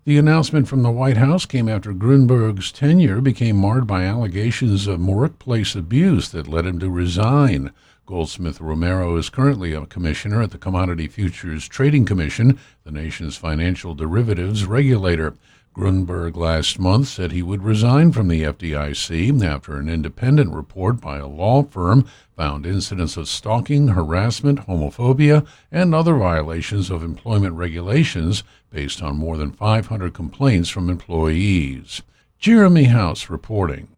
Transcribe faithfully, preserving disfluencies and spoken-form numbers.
The announcement from the White House came after Grunberg's tenure became marred by allegations of workplace abuse that led him to resign. Goldsmith Romero is currently a commissioner at the Commodity Futures Trading Commission, the nation's financial derivatives regulator. Grunberg last month said he would resign from the F D I C after an independent report by a law firm found incidents of stalking, harassment, homophobia, and other violations of employment regulations based on more than five hundred complaints from employees. Jeremy House reporting.